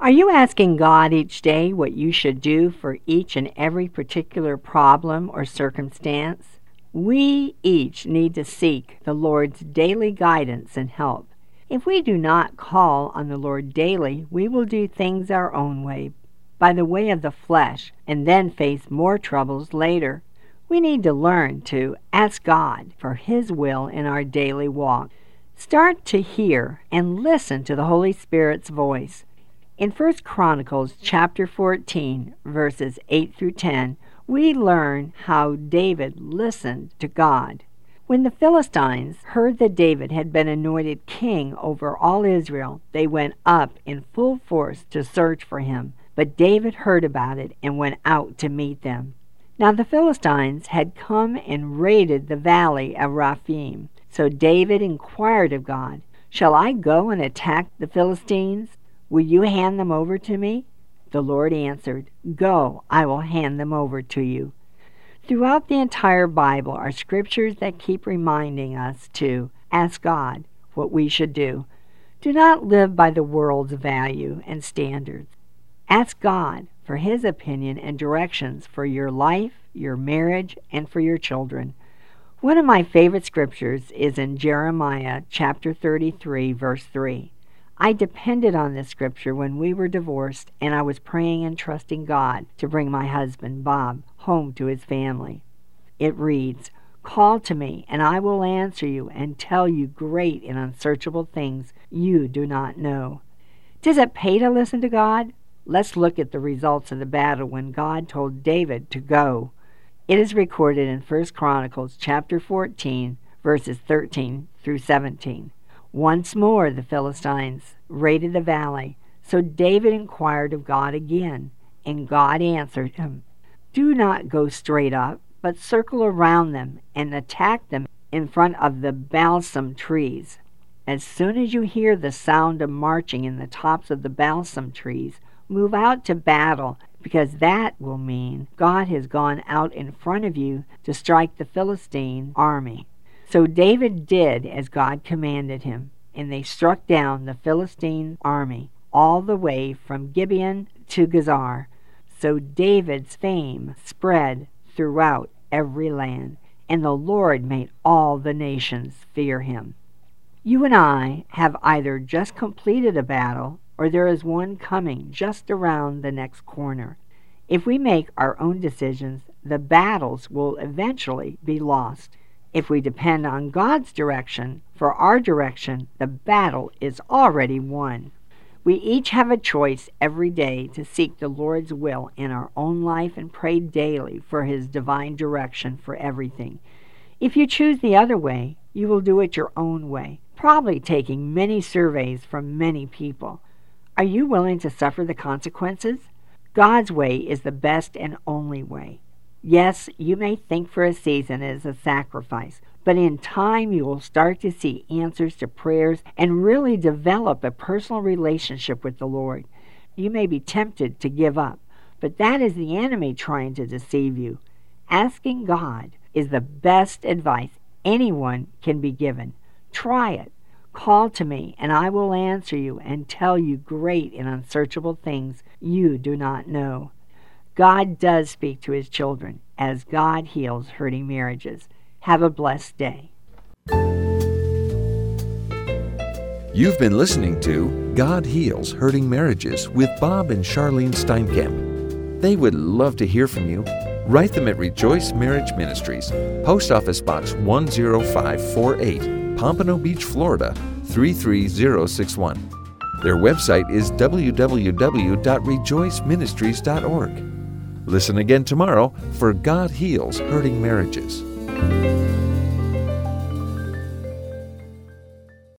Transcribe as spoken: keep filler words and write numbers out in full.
Are you asking God each day what you should do for each and every particular problem or circumstance? We each need to seek the Lord's daily guidance and help. If we do not call on the Lord daily, we will do things our own way, by the way of the flesh, and then face more troubles later. We need to learn to ask God for His will in our daily walk. Start to hear and listen to the Holy Spirit's voice. In First Chronicles chapter fourteen, verses eight through ten, we learn how David listened to God. When the Philistines heard that David had been anointed king over all Israel, they went up in full force to search for him. But David heard about it and went out to meet them. Now the Philistines had come and raided the valley of Rephaim. So David inquired of God, "Shall I go and attack the Philistines? Will you hand them over to me?" The Lord answered, "Go, I will hand them over to you." Throughout the entire Bible are scriptures that keep reminding us to ask God what we should do. Do not live by the world's value and standards. Ask God for His opinion and directions for your life, your marriage, and for your children. One of my favorite scriptures is in Jeremiah chapter thirty-three, verse three. I depended on this scripture when we were divorced, and I was praying and trusting God to bring my husband, Bob, home to his family. It reads, "Call to me, and I will answer you and tell you great and unsearchable things you do not know." Does it pay to listen to God? Let's look at the results of the battle when God told David to go. It is recorded in First Chronicles chapter fourteen, verses thirteen through seventeen. Once more the Philistines raided the valley, so David inquired of God again, and God answered him, "Do not go straight up, but circle around them and attack them in front of the balsam trees. As soon as you hear the sound of marching in the tops of the balsam trees, move out to battle, because that will mean God has gone out in front of you to strike the Philistine army." So David did as God commanded him, and they struck down the Philistine army all the way from Gibeon to Gezer. So David's fame spread throughout every land, and the Lord made all the nations fear him. You and I have either just completed a battle, or there is one coming just around the next corner. If we make our own decisions, the battles will eventually be lost. If we depend on God's direction for our direction, the battle is already won. We each have a choice every day to seek the Lord's will in our own life and pray daily for His divine direction for everything. If you choose the other way, you will do it your own way, probably taking many surveys from many people. Are you willing to suffer the consequences? God's way is the best and only way. Yes, you may think for a season it is a sacrifice, but in time you will start to see answers to prayers and really develop a personal relationship with the Lord. You may be tempted to give up, but that is the enemy trying to deceive you. Asking God is the best advice anyone can be given. Try it. Call to me, and I will answer you and tell you great and unsearchable things you do not know. God does speak to His children as God heals hurting marriages. Have a blessed day. You've been listening to God Heals Hurting Marriages with Bob and Charlene Steinkamp. They would love to hear from you. Write them at Rejoice Marriage Ministries, Post Office Box one zero five four eight, Pompano Beach, Florida three three zero six one. Their website is w w w dot rejoice ministries dot org. Listen again tomorrow for God Heals Hurting Marriages.